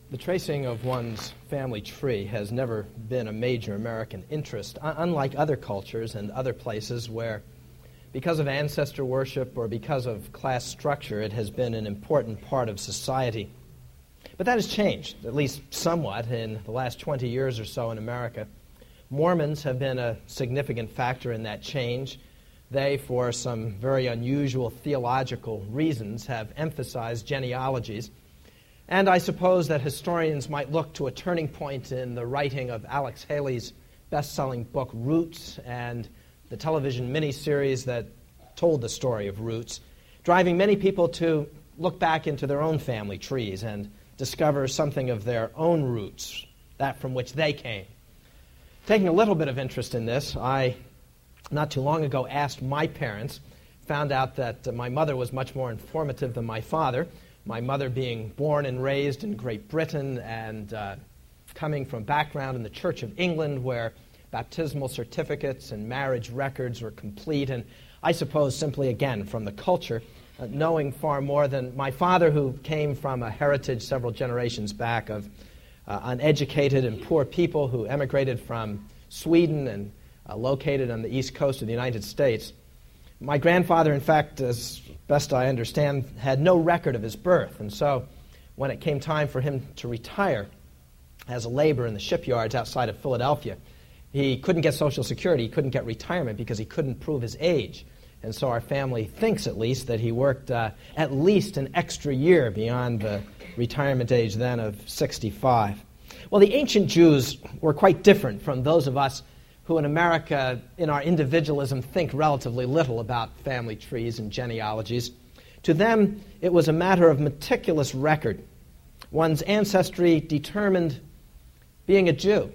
The tracing of one's family tree has never been a major American interest, unlike other cultures and other places where, because of ancestor worship or because of class structure, it has been an important part of society. But that has changed, at least somewhat, in the last 20 years or so in America. Mormons have been a significant factor in that change. They, for some very unusual theological reasons, have emphasized genealogies. And I suppose that historians might look to a turning point in the writing of Alex Haley's best-selling book, Roots, and the television miniseries that told the story of Roots, driving many people to look back into their own family trees and discover something of their own roots, that from which they came. Taking a little bit of interest in this, I, not too long ago, asked my parents, found out that my mother was much more informative than my father, my mother being born and raised in Great Britain and coming from background in the Church of England where baptismal certificates and marriage records were complete, and I suppose simply, again, from the culture, knowing far more than my father, who came from a heritage several generations back of uneducated and poor people who emigrated from Sweden and located on the east coast of the United States. My grandfather, in fact, as best I understand, had no record of his birth, and so when it came time for him to retire as a laborer in the shipyards outside of Philadelphia, he couldn't get Social Security, he couldn't get retirement because he couldn't prove his age. And so our family thinks, at least, that he worked at least an extra year beyond the retirement age then of 65. Well, the ancient Jews were quite different from those of us who in America, in our individualism, think relatively little about family trees and genealogies. To them, it was a matter of meticulous record. One's ancestry determined being a Jew,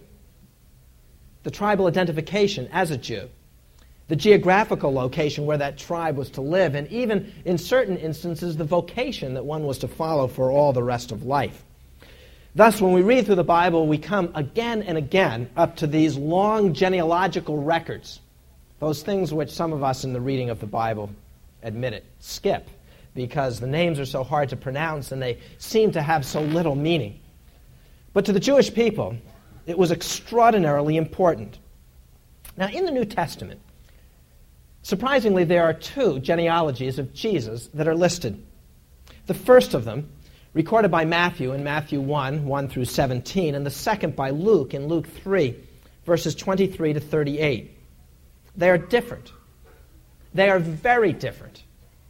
the tribal identification as a Jew, the geographical location where that tribe was to live, and even, in certain instances, the vocation that one was to follow for all the rest of life. Thus, when we read through the Bible, we come again and again up to these long genealogical records, those things which some of us in the reading of the Bible, admit it, skip, because the names are so hard to pronounce and they seem to have so little meaning. But to the Jewish people, it was extraordinarily important. Now, in the New Testament, surprisingly, there are two genealogies of Jesus that are listed. The first of them, recorded by Matthew in Matthew 1 through 17, and the second by Luke in Luke 3, verses 23 to 38. They are different. They are very different.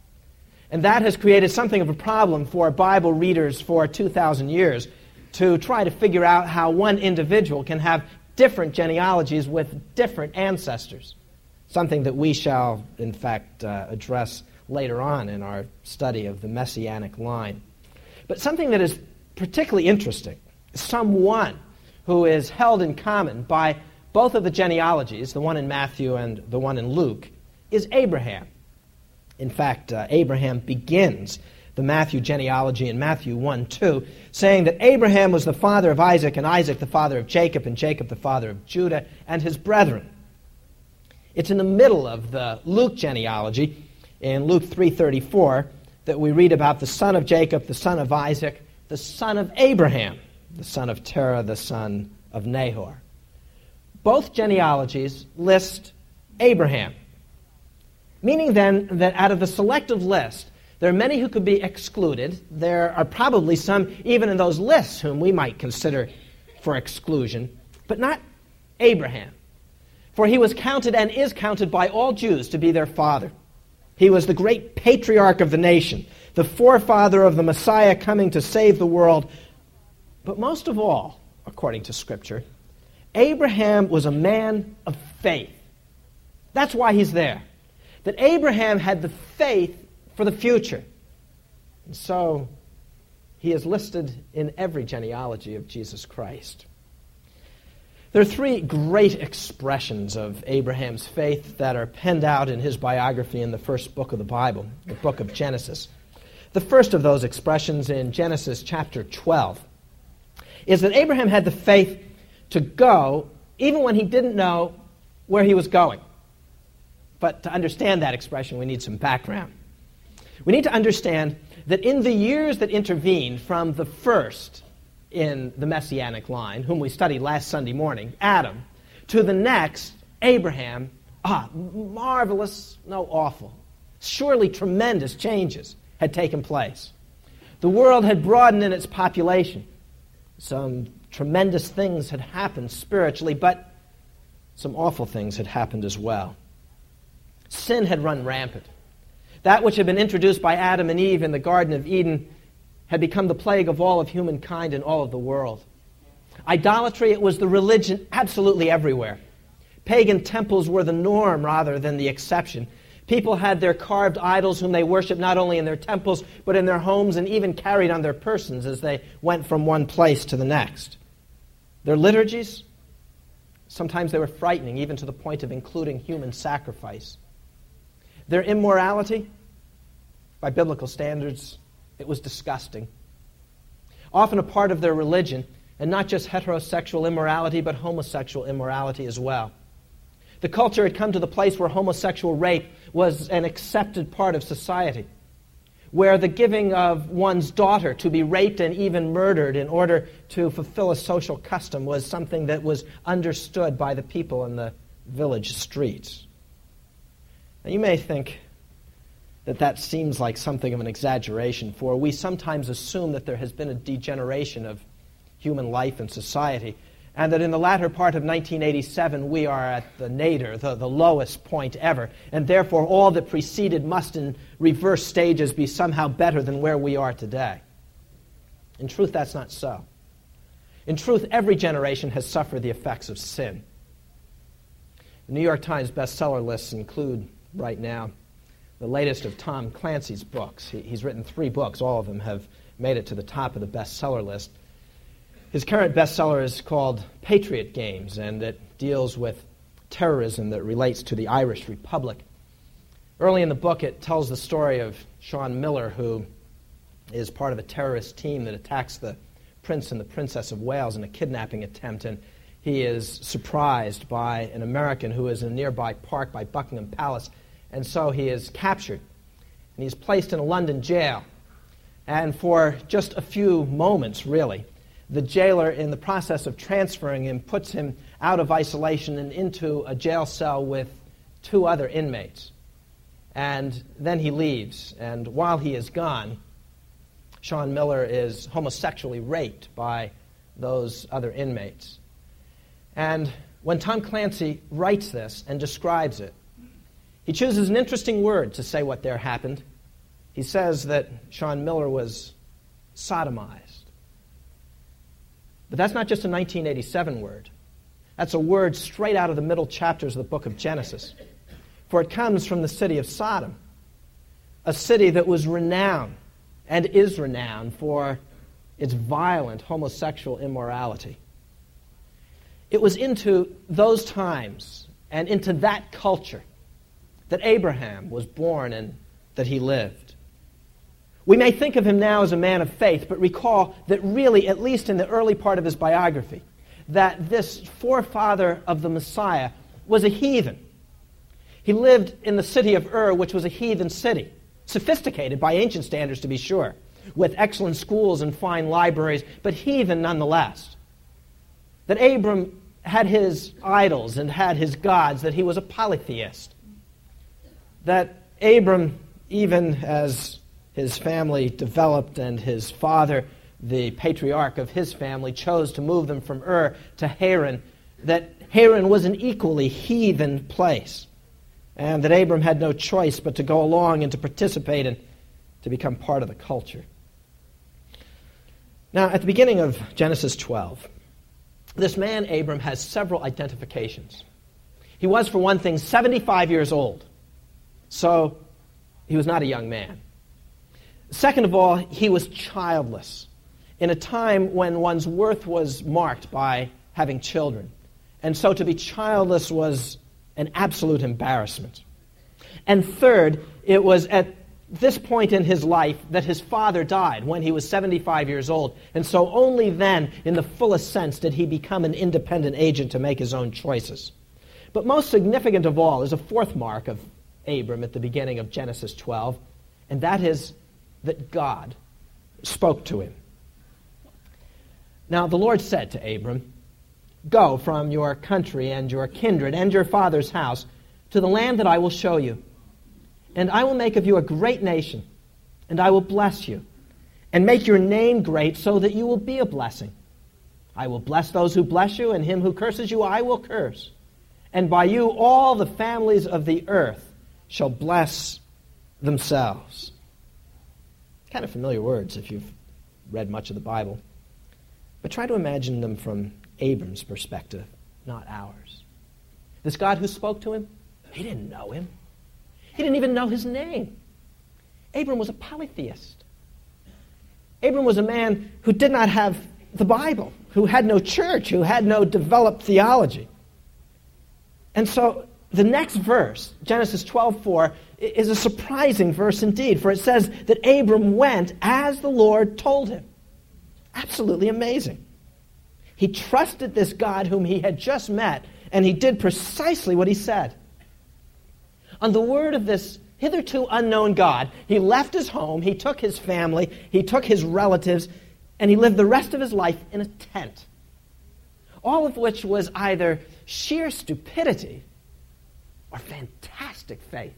And that has created something of a problem for Bible readers for 2,000 years to try to figure out how one individual can have different genealogies with different ancestors, something that we shall, in fact, address later on in our study of the Messianic line. But something that is particularly interesting, someone who is held in common by both of the genealogies, the one in Matthew and the one in Luke, is Abraham. In fact, Abraham begins the Matthew genealogy in Matthew 1:2, saying that Abraham was the father of Isaac, and Isaac the father of Jacob, and Jacob the father of Judah and his brethren. It's in the middle of the Luke genealogy, in Luke 3:34, that we read about the son of Jacob, the son of Isaac, the son of Abraham, the son of Terah, the son of Nahor. Both genealogies list Abraham, meaning then that out of the selective list, there are many who could be excluded. There are probably some, even in those lists, whom we might consider for exclusion, but not Abraham. For he was counted and is counted by all Jews to be their father. He was the great patriarch of the nation, the forefather of the Messiah coming to save the world. But most of all, according to Scripture, Abraham was a man of faith. That's why he's there. That Abraham had the faith for the future. And so he is listed in every genealogy of Jesus Christ. There are three great expressions of Abraham's faith that are penned out in his biography in the first book of the Bible, the book of Genesis. The first of those expressions in Genesis chapter 12 is that Abraham had the faith to go even when he didn't know where he was going. But to understand that expression, we need some background. We need to understand that in the years that intervened from the first in the Messianic line, whom we studied last Sunday morning, Adam, to the next, Abraham, marvelous, no, awful. Surely tremendous changes had taken place. The world had broadened in its population. Some tremendous things had happened spiritually, but some awful things had happened as well. Sin had run rampant. That which had been introduced by Adam and Eve in the Garden of Eden had become the plague of all of humankind and all of the world. Idolatry, it was the religion absolutely everywhere. Pagan temples were the norm rather than the exception. People had their carved idols whom they worshiped not only in their temples, but in their homes and even carried on their persons as they went from one place to the next. Their liturgies, sometimes they were frightening, even to the point of including human sacrifice. Their immorality, by biblical standards, it was disgusting. Often a part of their religion, and not just heterosexual immorality, but homosexual immorality as well. The culture had come to the place where homosexual rape was an accepted part of society, where the giving of one's daughter to be raped and even murdered in order to fulfill a social custom was something that was understood by the people in the village streets. Now, you may think that seems like something of an exaggeration, for we sometimes assume that there has been a degeneration of human life and society, and that in the latter part of 1987 we are at the nadir, the lowest point ever, and therefore all that preceded must in reverse stages be somehow better than where we are today. In truth, that's not so. In truth, every generation has suffered the effects of sin. The New York Times bestseller lists include, right now, the latest of Tom Clancy's books. He's written 3 books. All of them have made it to the top of the bestseller list. His current bestseller is called Patriot Games, and it deals with terrorism that relates to the Irish Republic. Early in the book, it tells the story of Sean Miller, who is part of a terrorist team that attacks the Prince and the Princess of Wales in a kidnapping attempt, and he is surprised by an American who is in a nearby park by Buckingham Palace, and so he is captured, and he's placed in a London jail. And for just a few moments, really, the jailer, in the process of transferring him, puts him out of isolation and into a jail cell with 2 other inmates. And then he leaves, and while he is gone, Sean Miller is homosexually raped by those other inmates. And when Tom Clancy writes this and describes it, he chooses an interesting word to say what there happened. He says that Sean Miller was sodomized. But that's not just a 1987 word. That's a word straight out of the middle chapters of the book of Genesis. For it comes from the city of Sodom, a city that was renowned and is renowned for its violent homosexual immorality. It was into those times and into that culture that Abraham was born and that he lived. We may think of him now as a man of faith, but recall that really, at least in the early part of his biography, that this forefather of the Messiah was a heathen. He lived in the city of Ur, which was a heathen city, sophisticated by ancient standards to be sure, with excellent schools and fine libraries, but heathen nonetheless. That Abram had his idols and had his gods, that he was a polytheist. That Abram, even as his family developed and his father, the patriarch of his family, chose to move them from Ur to Haran, that Haran was an equally heathen place, and that Abram had no choice but to go along and to participate and to become part of the culture. Now, at the beginning of Genesis 12, this man, Abram, has several identifications. He was, for one thing, 75 years old, so he was not a young man. Second of all, he was childless in a time when one's worth was marked by having children. And so to be childless was an absolute embarrassment. And third, it was at this point in his life that his father died when he was 75 years old. And so only then, in the fullest sense, did he become an independent agent to make his own choices. But most significant of all is a fourth mark of Abram at the beginning of Genesis 12, and that is that God spoke to him. Now the Lord said to Abram, "Go from your country and your kindred and your father's house to the land that I will show you. And I will make of you a great nation, and I will bless you, and make your name great so that you will be a blessing. I will bless those who bless you, and him who curses you I will curse. And by you all the families of the earth shall bless themselves." Kind of familiar words if you've read much of the Bible. But try to imagine them from Abram's perspective, not ours. This God who spoke to him, he didn't know him. He didn't even know his name. Abram was a polytheist. Abram was a man who did not have the Bible, who had no church, who had no developed theology. And so the next verse, Genesis 12:4, is a surprising verse indeed, for it says that Abram went as the Lord told him. Absolutely amazing. He trusted this God whom he had just met, and he did precisely what he said. On the word of this hitherto unknown God, he left his home, he took his family, he took his relatives, and he lived the rest of his life in a tent. All of which was either sheer stupidity or fantastic faith.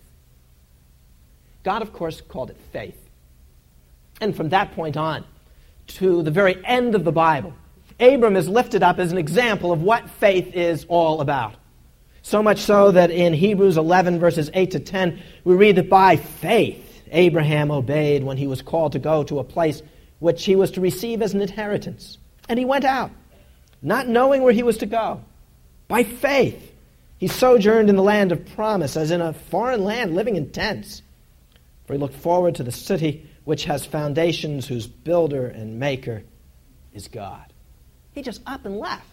God, of course, called it faith. And from that point on, to the very end of the Bible, Abram is lifted up as an example of what faith is all about. So much so that in Hebrews 11, verses 8 to 10, we read that by faith Abraham obeyed when he was called to go to a place which he was to receive as an inheritance. And he went out, not knowing where he was to go. By faith he sojourned in the land of promise, as in a foreign land, living in tents. For he looked forward to the city which has foundations, whose builder and maker is God. He just up and left.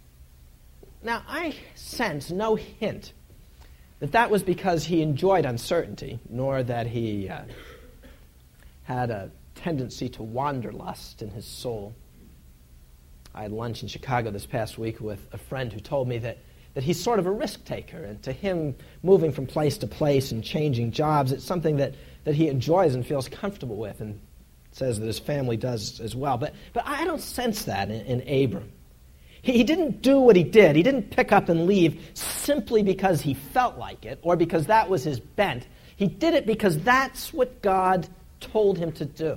Now, I sense no hint that that was because he enjoyed uncertainty, nor that he had a tendency to wanderlust in his soul. I had lunch in Chicago this past week with a friend who told me that he's sort of a risk taker, and to him, moving from place to place and changing jobs, it's something that he enjoys and feels comfortable with, and says that his family does as well. But I don't sense that in Abram. He didn't do what he did. He didn't pick up and leave simply because he felt like it or because that was his bent. He did it because that's what God told him to do.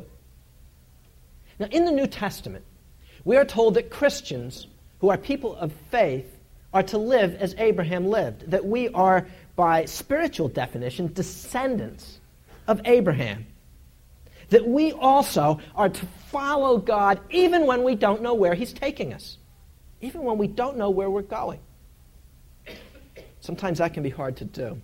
Now, in the New Testament, we are told that Christians, who are people of faith, are to live as Abraham lived, that we are, by spiritual definition, descendants of Abraham. That we also are to follow God even when we don't know where he's taking us, even when we don't know where we're going. Sometimes that can be hard to do.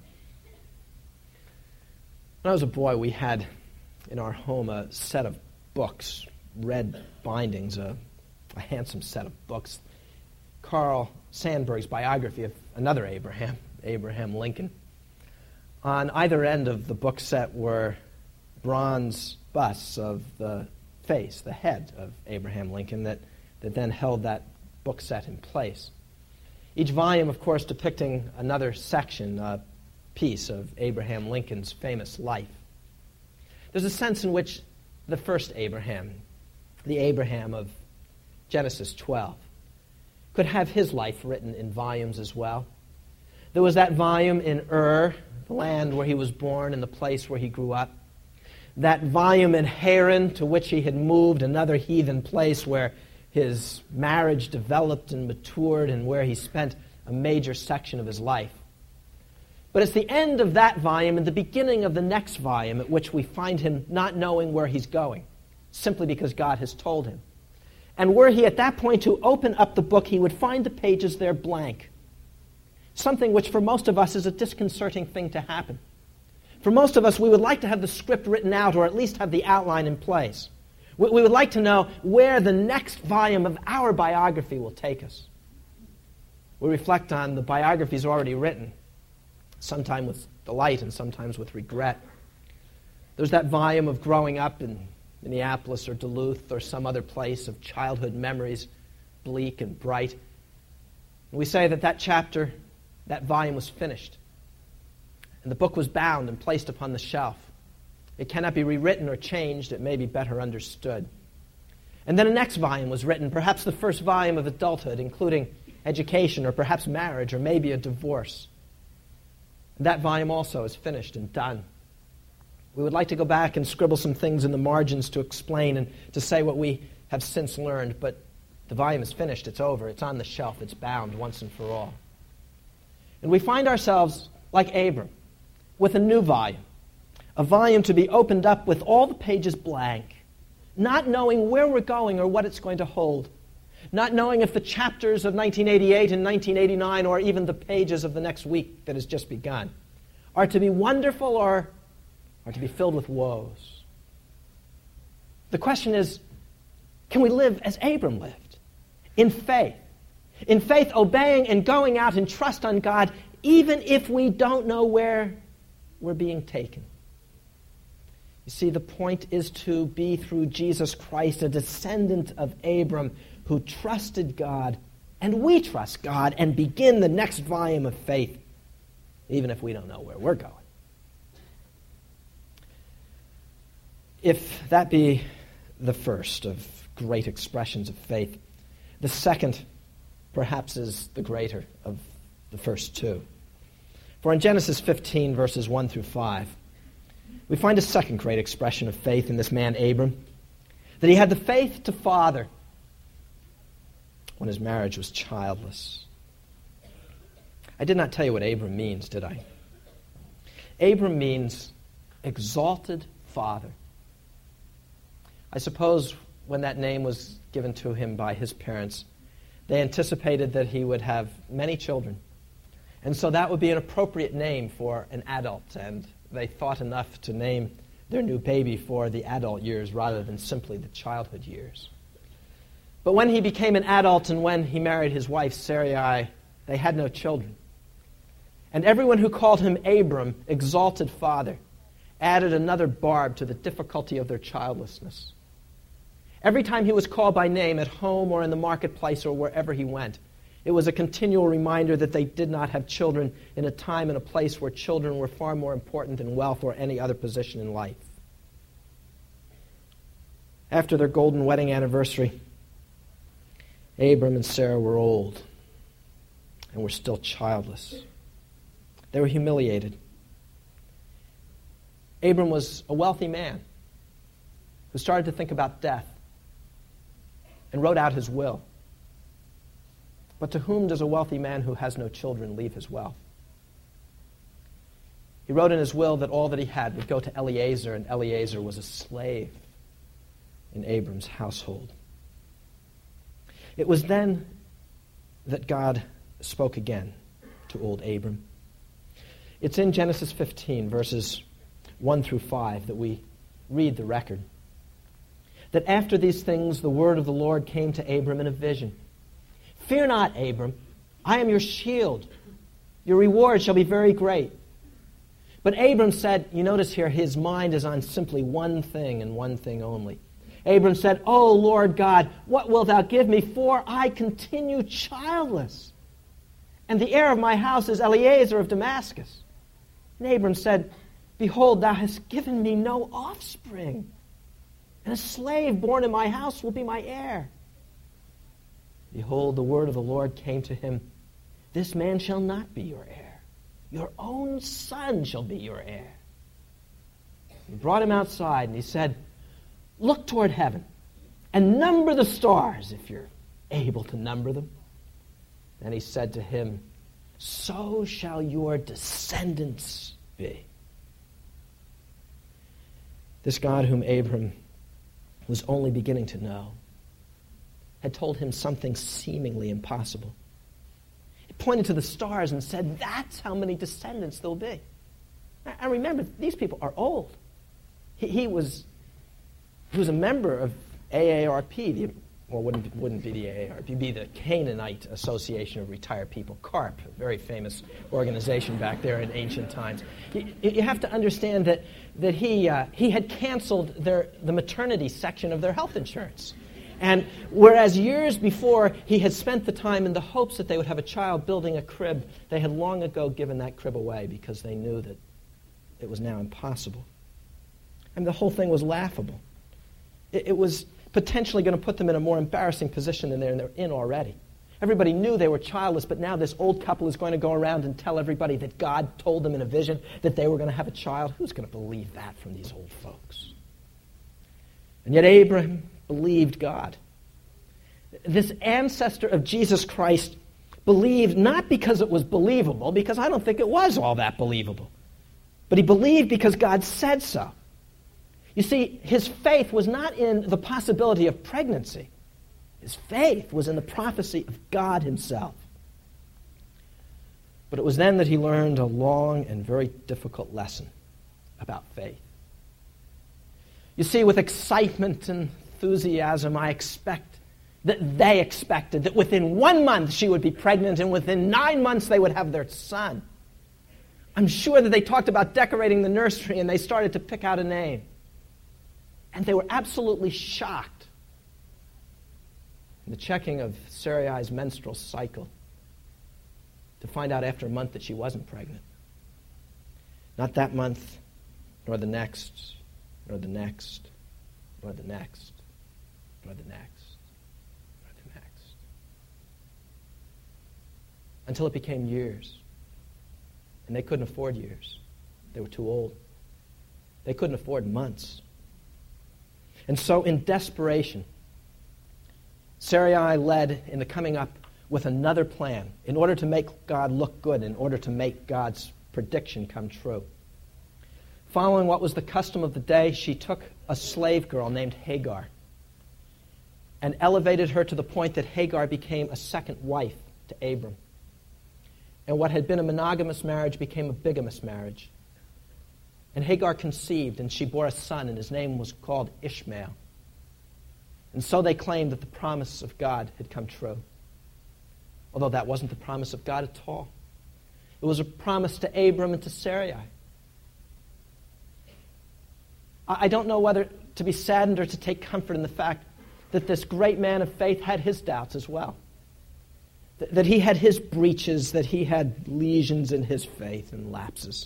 When I was a boy, we had in our home a set of books, red bindings, a handsome set of books. Carl Sandburg's biography of another Abraham, Abraham Lincoln. On either end of the book set were bronze busts of the face, the head of Abraham Lincoln that then held that book set in place. Each volume, of course, depicting another section, a piece of Abraham Lincoln's famous life. There's a sense in which the first Abraham, the Abraham of Genesis 12, could have his life written in volumes as well. There was that volume in Ur, the land where he was born and the place where he grew up. That volume in Haran, to which he had moved, another heathen place where his marriage developed and matured and where he spent a major section of his life. But it's the end of that volume and the beginning of the next volume at which we find him not knowing where he's going, simply because God has told him. And were he at that point to open up the book, he would find the pages there blank. Something which for most of us is a disconcerting thing to happen. For most of us, we would like to have the script written out or at least have the outline in place. We would like to know where the next volume of our biography will take us. We reflect on the biographies already written, sometimes with delight and sometimes with regret. There's that volume of growing up in Minneapolis or Duluth or some other place of childhood memories, bleak and bright. And we say that chapter, that volume was finished. And the book was bound and placed upon the shelf. It cannot be rewritten or changed. It may be better understood. And then a next volume was written, perhaps the first volume of adulthood, including education or perhaps marriage or maybe a divorce. And that volume also is finished and done. We would like to go back and scribble some things in the margins to explain and to say what we have since learned, but the volume is finished, it's over, it's on the shelf, it's bound once and for all. And we find ourselves like Abram, with a new volume, a volume to be opened up with all the pages blank, not knowing where we're going or what it's going to hold, not knowing if the chapters of 1988 and 1989 or even the pages of the next week that has just begun are to be wonderful or to be filled with woes. The question is, can we live as Abram lived? In faith, obeying and going out in trust on God, even if we don't know where we're being taken. You see, the point is to be, through Jesus Christ, a descendant of Abram who trusted God, and we trust God, and begin the next volume of faith, even if we don't know where we're going. If that be the first of great expressions of faith, the second perhaps is the greater of the first two. For in Genesis 15, verses 1 through 5, we find a second great expression of faith in this man Abram, that he had the faith to father when his marriage was childless. I did not tell you what Abram means, did I? Abram means exalted father. I suppose when that name was given to him by his parents, they anticipated that he would have many children. And so that would be an appropriate name for an adult, and they thought enough to name their new baby for the adult years rather than simply the childhood years. But when he became an adult and when he married his wife Sarai, they had no children. And everyone who called him Abram, exalted father, added another barb to the difficulty of their childlessness. Every time he was called by name at home or in the marketplace or wherever he went, it was a continual reminder that they did not have children in a time and a place where children were far more important than wealth or any other position in life. After their golden wedding anniversary, Abram and Sarah were old and were still childless. They were humiliated. Abram was a wealthy man who started to think about death and wrote out his will. But to whom does a wealthy man who has no children leave his wealth? He wrote in his will that all that he had would go to Eliezer, and Eliezer was a slave in Abram's household. It was then that God spoke again to old Abram. It's in Genesis 15, verses 1 through 5, that we read the record. That after these things, the word of the Lord came to Abram in a vision. Fear not, Abram, I am your shield. Your reward shall be very great. But Abram said, you notice here, his mind is on simply one thing and one thing only. Abram said, O Lord God, what wilt thou give me, for I continue childless? And the heir of my house is Eliezer of Damascus. And Abram said, Behold, thou hast given me no offspring, and a slave born in my house will be my heir. Behold, the word of the Lord came to him, This man shall not be your heir. Your own son shall be your heir. He brought him outside, and he said, Look toward heaven, and number the stars, if you're able to number them. Then he said to him, So shall your descendants be. This God whom Abram was only beginning to know had told him something seemingly impossible. He pointed to the stars and said, That's how many descendants there'll be. And remember, these people are old. He was a member of AARP, wouldn't be the AARP, it'd be the Canaanite Association of Retired People, CARP, a very famous organization back there in ancient times. You have to understand that he had canceled the maternity section of their health insurance. And whereas years before he had spent the time in the hopes that they would have a child building a crib, they had long ago given that crib away because they knew that it was now impossible. And the whole thing was laughable. It was potentially going to put them in a more embarrassing position than they're in already. Everybody knew they were childless, but now this old couple is going to go around and tell everybody that God told them in a vision that they were going to have a child. Who's going to believe that from these old folks? And yet Abraham believed God. This ancestor of Jesus Christ believed not because it was believable, because I don't think it was all that believable, but he believed because God said so. You see, his faith was not in the possibility of pregnancy. His faith was in the prophecy of God himself. But it was then that he learned a long and very difficult lesson about faith. You see, with excitement and enthusiasm, they expected that within 1 month she would be pregnant, and within 9 months they would have their son. I'm sure that they talked about decorating the nursery and they started to pick out a name. And they were absolutely shocked in the checking of Sarai's menstrual cycle to find out after a month that she wasn't pregnant. Not that month, nor the next, nor the next, nor the next, nor the next, nor the next. Until it became years. And they couldn't afford years. They were too old. They couldn't afford months. And so in desperation, Sarai led in the coming up with another plan in order to make God look good, in order to make God's prediction come true. Following what was the custom of the day, she took a slave girl named Hagar and elevated her to the point that Hagar became a second wife to Abram. And what had been a monogamous marriage became a bigamous marriage. And Hagar conceived, and she bore a son, and his name was called Ishmael. And so they claimed that the promise of God had come true. Although that wasn't the promise of God at all. It was a promise to Abram and to Sarai. I don't know whether to be saddened or to take comfort in the fact that this great man of faith had his doubts as well. That he had his breaches, that he had lesions in his faith and lapses.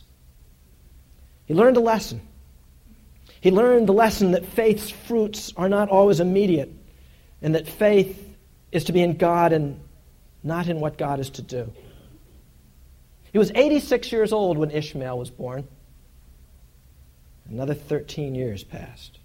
He learned a lesson. He learned the lesson that faith's fruits are not always immediate, and that faith is to be in God and not in what God is to do. He was 86 years old when Ishmael was born. Another 13 years passed.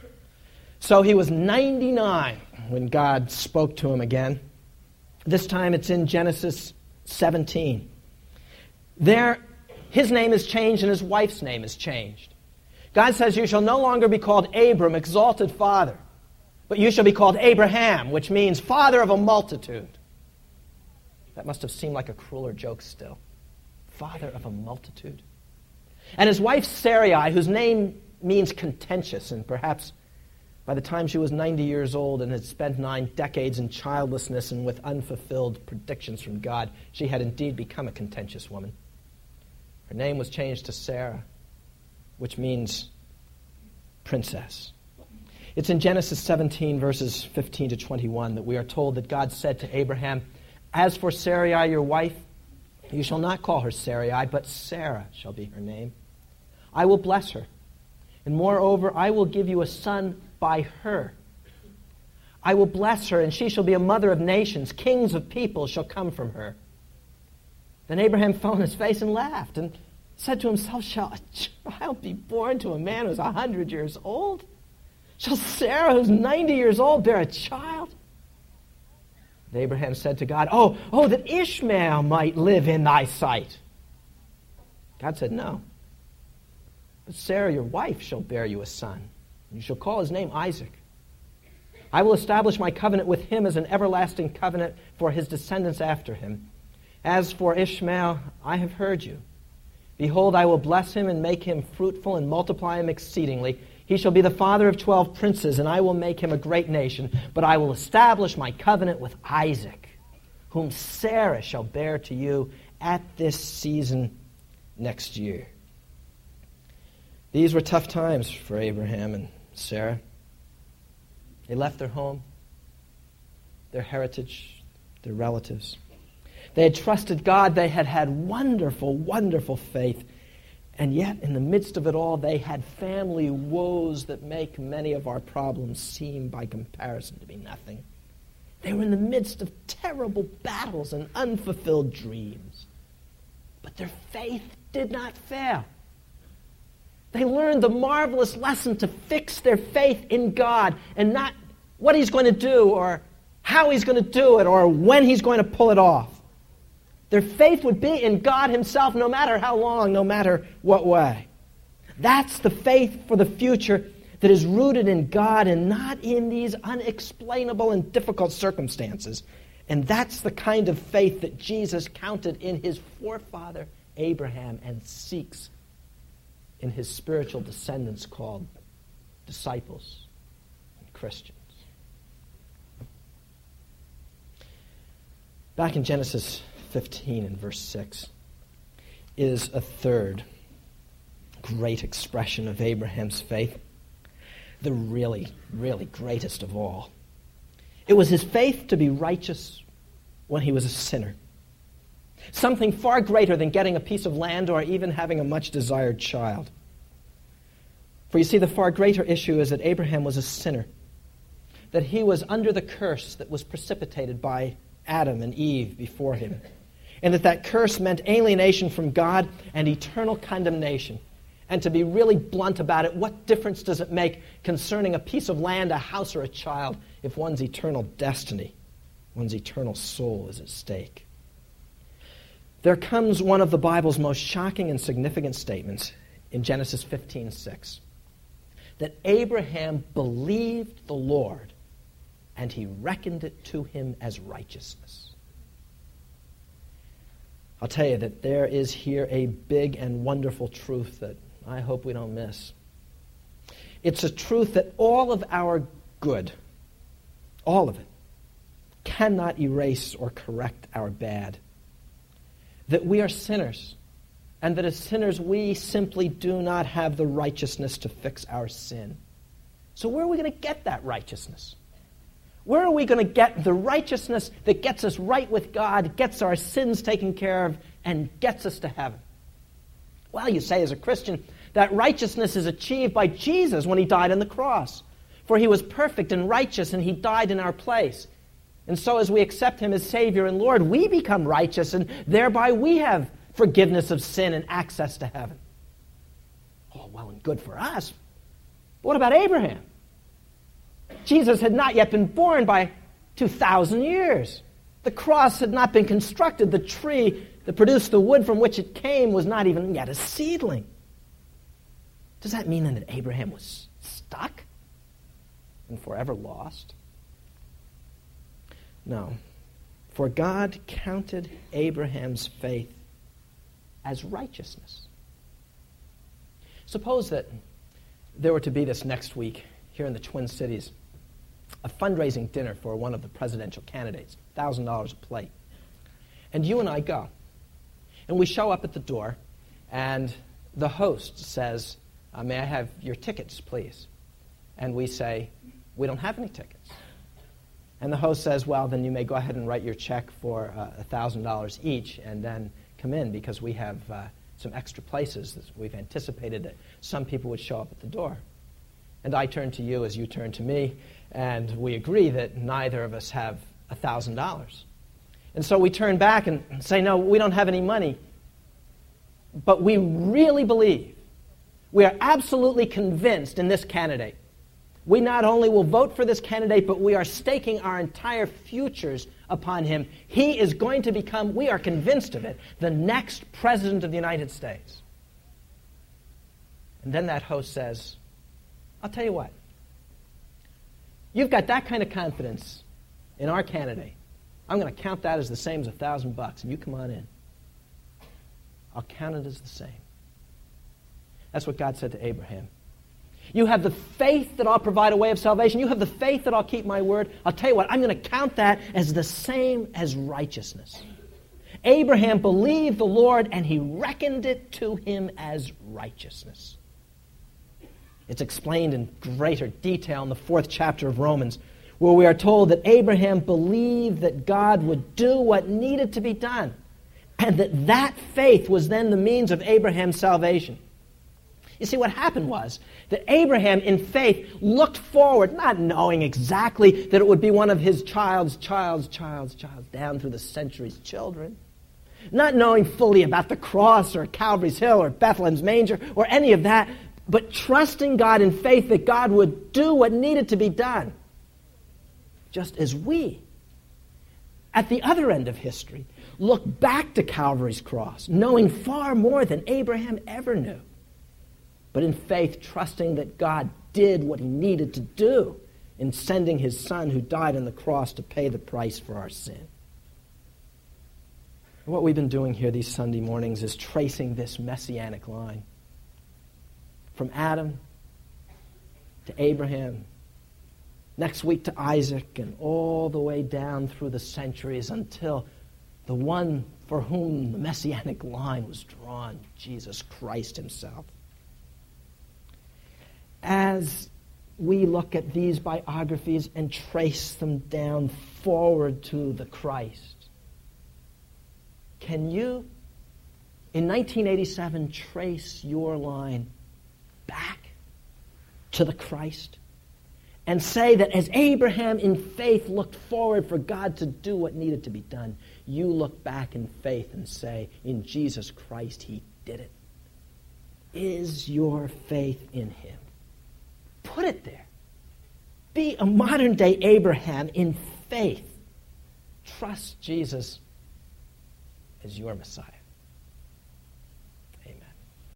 So he was 99 when God spoke to him again. This time it's in Genesis 17. There, his name is changed and his wife's name is changed. God says, "You shall no longer be called Abram, exalted father, but you shall be called Abraham," which means father of a multitude. That must have seemed like a crueler joke still. Father of a multitude. And his wife Sarai, whose name means contentious, and perhaps by the time she was 90 years old and had spent 9 decades in childlessness and with unfulfilled predictions from God, she had indeed become a contentious woman. Her name was changed to Sarah, which means princess. It's in Genesis 17, verses 15 to 21, that we are told that God said to Abraham, "As for Sarai, your wife, you shall not call her Sarai, but Sarah shall be her name. I will bless her, and moreover, I will give you a son by her. I will bless her, and she shall be a mother of nations. Kings of people shall come from her." Then Abraham fell on his face and laughed, and said to himself, "Shall a child be born to a man who's 100 years old? Shall Sarah, who's 90 years old, bear a child?" And Abraham said to God, Oh, that Ishmael might live in thy sight." God said, "No. But Sarah, your wife, shall bear you a son, and you shall call his name Isaac. I will establish my covenant with him as an everlasting covenant for his descendants after him. As for Ishmael, I have heard you. Behold, I will bless him and make him fruitful and multiply him exceedingly. He shall be the father of 12 princes, and I will make him a great nation. But I will establish my covenant with Isaac, whom Sarah shall bear to you at this season next year." These were tough times for Abraham and Sarah. They left their home, their heritage, their relatives. They had trusted God. They had had wonderful, wonderful faith. And yet, in the midst of it all, they had family woes that make many of our problems seem, by comparison, to be nothing. They were in the midst of terrible battles and unfulfilled dreams. But their faith did not fail. They learned the marvelous lesson to fix their faith in God and not what He's going to do or how He's going to do it or when He's going to pull it off. Their faith would be in God Himself no matter how long, no matter what way. That's the faith for the future that is rooted in God and not in these unexplainable and difficult circumstances. And that's the kind of faith that Jesus counted in His forefather Abraham and seeks in His spiritual descendants called disciples and Christians. Back in Genesis 15 and verse 6 is a third great expression of Abraham's faith, the really, really greatest of all. It was his faith to be righteous when he was a sinner, something far greater than getting a piece of land or even having a much-desired child. For you see, the far greater issue is that Abraham was a sinner, that he was under the curse that was precipitated by Adam and Eve before him, and that curse meant alienation from God and eternal condemnation. And to be really blunt about it, what difference does it make concerning a piece of land, a house, or a child if one's eternal destiny, one's eternal soul is at stake? There comes one of the Bible's most shocking and significant statements in Genesis 15:6, that Abraham believed the Lord and He reckoned it to him as righteousness. I'll tell you that there is here a big and wonderful truth that I hope we don't miss. It's a truth that all of our good, all of it, cannot erase or correct our bad. That we are sinners, and that as sinners we simply do not have the righteousness to fix our sin. So where are we going to get that righteousness? Where are we going to get the righteousness that gets us right with God, gets our sins taken care of, and gets us to heaven? Well, you say as a Christian, that righteousness is achieved by Jesus when He died on the cross. For He was perfect and righteous, and He died in our place. And so as we accept Him as Savior and Lord, we become righteous, and thereby we have forgiveness of sin and access to heaven. Oh, well and good for us. But what about Abraham? Jesus had not yet been born by 2,000 years. The cross had not been constructed. The tree that produced the wood from which it came was not even yet a seedling. Does that mean then that Abraham was stuck and forever lost? No. For God counted Abraham's faith as righteousness. Suppose that there were to be this next week here in the Twin Cities a fundraising dinner for one of the presidential candidates, $1,000 a plate. And you and I go. And we show up at the door, and the host says, may I have your tickets, please? And we say, we don't have any tickets. And the host says, well, then you may go ahead and write your check for $1,000 each and then come in, because we have some extra places that we've anticipated that some people would show up at the door. And I turn to you as you turn to me, and we agree that neither of us have $1,000. And so we turn back and say, no, we don't have any money. But we really believe, we are absolutely convinced in this candidate. We not only will vote for this candidate, but we are staking our entire futures upon him. He is going to become, we are convinced of it, the next President of the United States. And then that host says, I'll tell you what. You've got that kind of confidence in our candidate. I'm going to count that as the same as $1,000, and you come on in. I'll count it as the same. That's what God said to Abraham. You have the faith that I'll provide a way of salvation. You have the faith that I'll keep my word. I'll tell you what, I'm going to count that as the same as righteousness. Abraham believed the Lord, and he reckoned it to him as righteousness. It's explained in greater detail in the 4th chapter of Romans, where we are told that Abraham believed that God would do what needed to be done. and that faith was then the means of Abraham's salvation. You see, what happened was that Abraham, in faith, looked forward, not knowing exactly that it would be one of his child's, down through the centuries, children. Not knowing fully about the cross or Calvary's Hill or Bethlehem's manger or any of that, but trusting God in faith that God would do what needed to be done. Just as we, at the other end of history, look back to Calvary's cross, knowing far more than Abraham ever knew, but in faith trusting that God did what he needed to do in sending his Son who died on the cross to pay the price for our sin. What we've been doing here these Sunday mornings is tracing this messianic line from Adam to Abraham, next week to Isaac, and all the way down through the centuries until the one for whom the messianic line was drawn, Jesus Christ himself. As we look at these biographies and trace them down forward to the Christ, can you, in 1987, trace your line back to the Christ and say that as Abraham in faith looked forward for God to do what needed to be done, you look back in faith and say, in Jesus Christ, he did it? Is your faith in him? Put it there. Be a modern-day Abraham in faith. Trust Jesus as your Messiah.